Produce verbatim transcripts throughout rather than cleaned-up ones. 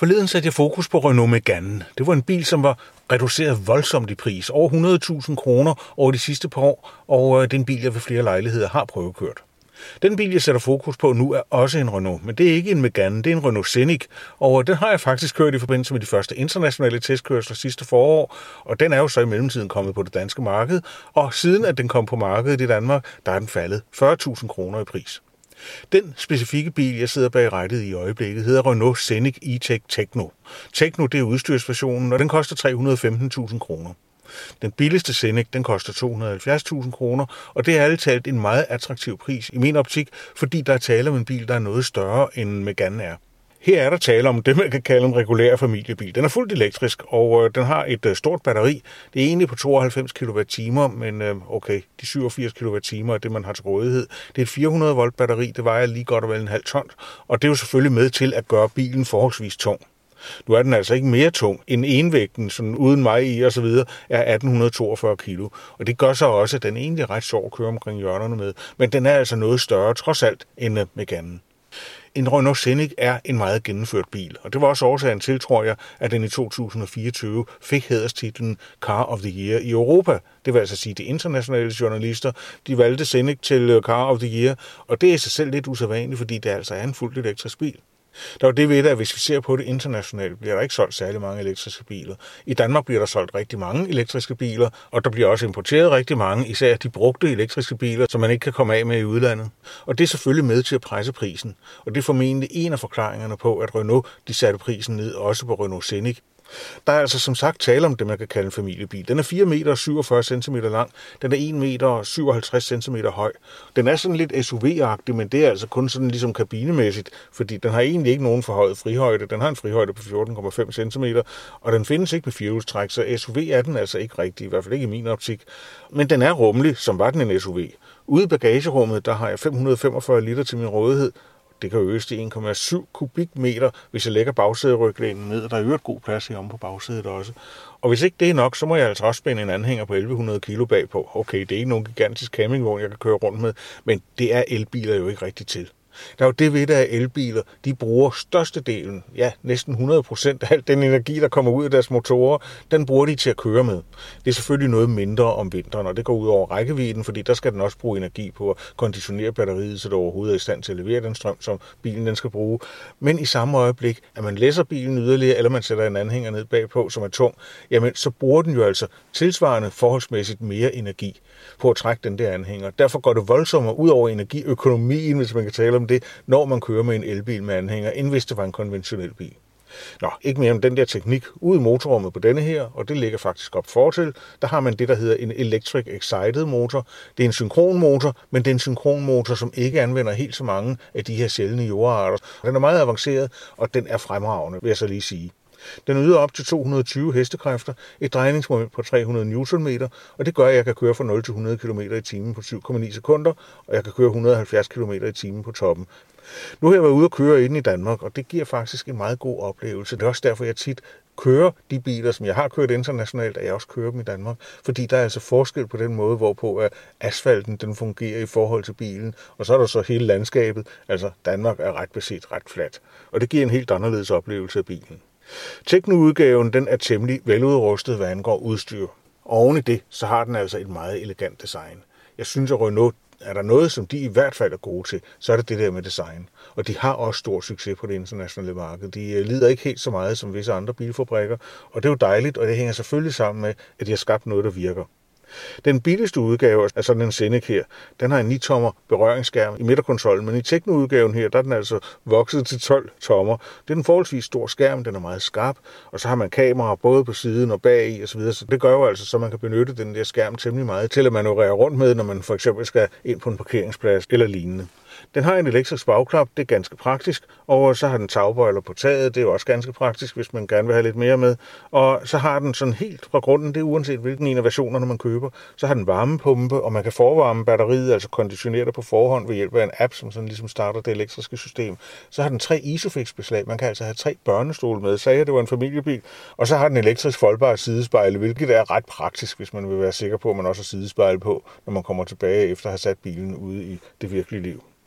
Forleden satte jeg fokus på Renault Megane. Det var en bil, som var reduceret voldsomt i pris. Over hundrede tusind kroner over de sidste par år, og det er en bil, jeg ved flere lejligheder har prøvekørt. Den bil, jeg sætter fokus på nu, er også en Renault, men det er ikke en Megane, det er en Renault Scenic, og den har jeg faktisk kørt i forbindelse med de første internationale testkørsler sidste forår, og den er jo så i mellemtiden kommet på det danske marked, og siden at den kom på markedet i Danmark, der er den faldet fyrre tusind kroner i pris. Den specifikke bil, jeg sidder bag rattet i øjeblikket, hedder Renault Scenic E-Tech Tekno. Tekno, det er udstyrsversionen, og den koster tre hundrede og femten tusind kroner. Den billigste Scenic, den koster to hundrede og halvfjerds tusind kroner, og det er ærligt talt en meget attraktiv pris i min optik, fordi der er tale om en bil, der er noget større end Megane er. Her er der tale om det, man kan kalde en regulær familiebil. Den er fuldt elektrisk, og øh, den har et øh, stort batteri. Det er egentlig på tooghalvfems kilowatt-timer, men øh, okay, de syvogfirs kilowatt-timer er det, man har til rådighed. Det er et fire hundrede volt batteri, det vejer lige godt og vel en halv ton, og det er jo selvfølgelig med til at gøre bilen forholdsvis tung. Nu er den altså ikke mere tung end envægten, sådan uden mig i og så videre, er atten toogfyrre kilo. Og det gør så også, at den egentlig er ret sjov at køre omkring hjørnerne med. Men den er altså noget større, trods alt, end Megane. En Renault Scenic er en meget gennemført bil, og det var også årsagen til, tror jeg, at den i to tusind og fireogtyve fik hæderstitlen Car of the Year i Europa. Det vil altså sige, at de internationale journalister, de valgte Scenic til Car of the Year, og det er i sig selv lidt usædvanligt, fordi det altså er en fuldt elektrisk bil. Der er det ved det, at hvis vi ser på det internationalt, bliver der ikke solgt særlig mange elektriske biler. I Danmark bliver der solgt rigtig mange elektriske biler, og der bliver også importeret rigtig mange, især de brugte elektriske biler, som man ikke kan komme af med i udlandet. Og det er selvfølgelig med til at presse prisen, og det er formentlig en af forklaringerne på, at Renault de satte prisen ned også på Renault Scenic. Der er altså som sagt tale om det, man kan kalde en familiebil. Den er fire meter og syvogfyrre centimeter lang, den er en meter og syvoghalvtreds centimeter høj. Den er sådan lidt S U V-agtig, men det er altså kun sådan ligesom kabinemæssigt, fordi den har egentlig ikke nogen forhøjet frihøjde. Den har en frihøjde på fjorten komma fem centimeter, og den findes ikke med firehjulstræk, så S U V er den altså ikke rigtig, i hvert fald ikke i min optik. Men den er rummelig, som var den en S U V. Ude i bagagerummet, der har jeg fem hundrede og femogfyrre liter til min rådighed. Det kan øges til en komma syv kubikmeter, hvis jeg lægger bagsæderyglænen ned, og der er øvrigt god plads heromme på bagsædet også. Og hvis ikke det er nok, så må jeg altså også spænde en anhænger på elleve hundrede kilo bagpå. Okay, det er ikke nogen gigantisk campingvogn, jeg kan køre rundt med, men det er elbiler jo ikke rigtig til. Der er jo det ved det, at elbiler, de bruger størstedelen, ja næsten hundrede procent af al den energi, der kommer ud af deres motorer, den bruger de til at køre med. Det er selvfølgelig noget mindre om vinteren, og det går ud over rækkevidden, fordi der skal den også bruge energi på at konditionere batteriet, så det overhovedet er i stand til at levere den strøm, som bilen den skal bruge. Men i samme øjeblik, at man læsser bilen yderligere, eller man sætter en anhænger ned bagpå, som er tung, jamen så bruger den jo altså tilsvarende forholdsmæssigt mere energi på at trække den der anhænger. Derfor går det voldsommere ud over energiøkonomien, hvis man kan tale om det, når man kører med en elbil med anhænger, end hvis det var en konventionel bil. Nå, ikke mere om den der teknik. Ude i motorrummet på denne her, og det ligger faktisk op fortil, der har man det, der hedder en Electric Excited motor. Det er en synkronmotor, men det er en synkronmotor, som ikke anvender helt så mange af de her sjældne jordarter. Den er meget avanceret, og den er fremragende, vil jeg så lige sige. Den yder op til to hundrede og tyve hestekræfter, et drejningsmoment på tre hundrede newtonmeter, og det gør, at jeg kan køre fra nul til hundrede kilometer i timen på syv komma ni sekunder, og jeg kan køre et hundrede og halvfjerds kilometer i timen på toppen. Nu har jeg været ude at køre inde i Danmark, og det giver faktisk en meget god oplevelse. Det er også derfor, jeg tit kører de biler, som jeg har kørt internationalt, at jeg også kører dem i Danmark. Fordi der er altså forskel på den måde, hvorpå at asfalten den fungerer i forhold til bilen. Og så er der så hele landskabet. Altså Danmark er ret beset ret fladt. Og det giver en helt anderledes oplevelse af bilen. Tekno-udgaven den er temmelig veludrustet, hvad angår udstyr. Og oven i det, så har den altså et meget elegant design. Jeg synes, at Renault er der noget, som de i hvert fald er gode til, så er det det der med design. Og de har også stor succes på det internationale marked. De lider ikke helt så meget som visse andre bilfabrikker, og det er jo dejligt, og det hænger selvfølgelig sammen med, at de har skabt noget, der virker. Den billigste udgave af sådan en Scenic her, den har en ni tommer berøringsskærm i midterkonsollen, men i Tekno-udgaven her, der er den altså vokset til tolv tommer. Det er en forholdsvis stor skærm, den er meget skarp, og så har man kameraer både på siden og bag i osv., så det gør jo altså, så man kan benytte den der skærm temmelig meget til at manøvrere rundt med, når man for eksempel skal ind på en parkeringsplads eller lignende. Den har en elektrisk bagklap, det er ganske praktisk, og så har den tagbøjler på taget, det er jo også ganske praktisk, hvis man gerne vil have lidt mere med. Og så har den sådan helt fra grunden, det er uanset hvilken en af versionerne man køber, så har den varmepumpe, og man kan forvarme batteriet, altså konditionere det på forhånd ved hjælp af en app, som sådan ligesom starter det elektriske system. Så har den tre Isofix-beslag, man kan altså have tre børnestole med, sagde jeg, det var en familiebil, og så har den elektrisk foldbare sidespejle, hvilket er ret praktisk, hvis man vil være sikker på, at man også har sidespejle på, når man kommer tilbage efter at have sat bilen ude i det virkelige liv.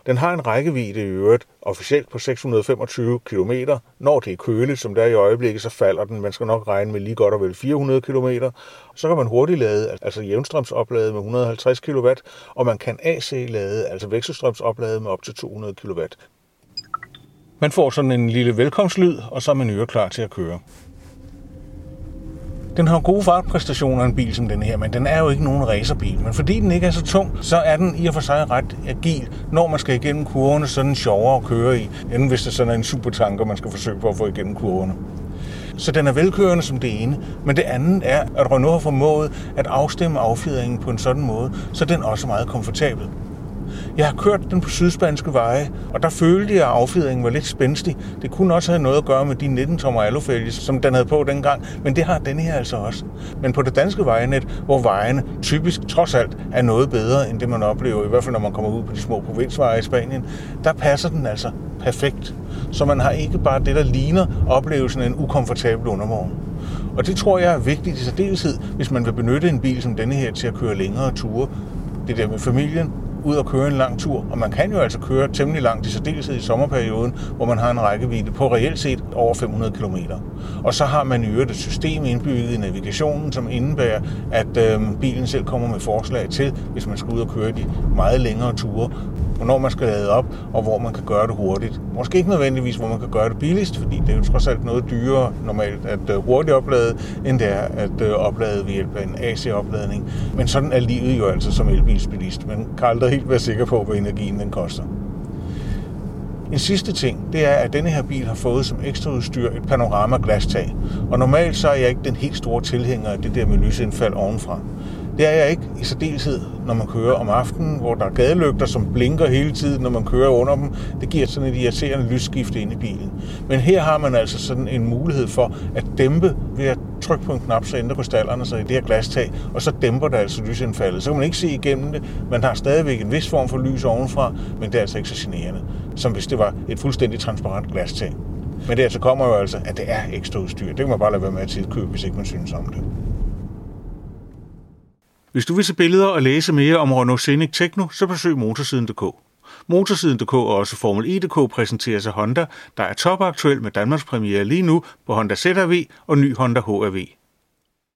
Den har en rækkevidde i øvrigt officielt på seks hundrede og femogtyve kilometer. Når det er køligt, som der er i øjeblikket, så falder den. Man skal nok regne med lige godt og vel fire hundrede kilometer. Så kan man hurtigt lade, altså jævnstrømsoplade med et hundrede og halvtreds kilowatt, og man kan A C-lade, altså vekselstrømsoplade med op til to hundrede kilowatt. Man får sådan en lille velkomstlyd, og så er man klar til at køre. Den har gode fartpræstationer, en bil som den her, men den er jo ikke nogen racerbil. Men fordi den ikke er så tung, så er den i og for sig ret agil. Når man skal igennem kurverne, så er den sjovere at køre i, end hvis det sådan er en supertanker, man skal forsøge på at få igennem kurverne. Så den er velkørende som det ene, men det andet er, at Renault har formået at afstemme affjedringen på en sådan måde, så den også er meget komfortabel. Jeg har kørt den på sydspanske veje, og der følte jeg, at affjedringen var lidt spændstig. Det kunne også have noget at gøre med de nitten tommer alufælge, som den havde på dengang, men det har denne her altså også. Men på det danske vejnet, hvor vejene typisk trods alt er noget bedre, end det man oplever, i hvert fald når man kommer ud på de små provinsveje i Spanien, der passer den altså perfekt. Så man har ikke bare det, der ligner oplevelsen af en ukomfortabel undervogn. Og det tror jeg er vigtigt i særdeleshed, hvis man vil benytte en bil som denne her til at køre længere ture. Det der med familien, ud og køre en lang tur, og man kan jo altså køre temmelig langt i særdeleshed i sommerperioden, hvor man har en rækkevidde på reelt set over fem hundrede kilometer. Og så har man i øvrigt et system indbygget i navigationen, som indebærer, at øh, bilen selv kommer med forslag til, hvis man skal ud og køre de meget længere ture, hvornår man skal lade op, og hvor man kan gøre det hurtigt. Måske ikke nødvendigvis, hvor man kan gøre det billigst, fordi det er jo trods alt noget dyrere normalt at øh, hurtigt oplade, end det er at øh, oplade ved hjælp af en A C-opladning. Men sådan er livet jo altså som elbilsbilist. Man kan aldrig helt være sikker på, hvad energien den koster. En sidste ting, det er, at denne her bil har fået som ekstraudstyr et panorama-glastag. Og normalt så er jeg ikke den helt store tilhænger af det der med lysindfald ovenfra. Det er jeg ikke i særdeleshed, når man kører om aftenen, hvor der er gadelygter, som blinker hele tiden, når man kører under dem. Det giver sådan et irriterende lysskifte ind i bilen. Men her har man altså sådan en mulighed for at dæmpe ved at trykke på en knap, så ændrer krystallerne sig i det her glastag, og så dæmper det altså lysindfaldet. Så kan man ikke se igennem det. Man har stadigvæk en vis form for lys ovenfra, men det er altså ikke så generende, som hvis det var et fuldstændig transparent glastag. Men det altså kommer jo altså, at det er ekstra udstyr. Det kan man bare lade være med at tilkøbe, hvis ikke man synes om det. Hvis du vil se billeder og læse mere om Renault Scenic Tekno, så besøg motorsiden punktum d k. Motorsiden punktum d k og også Formel E punktum d k præsenteres af Honda, der er topaktuel med Danmarks premiere lige nu på Honda Z R V og ny Honda H R V.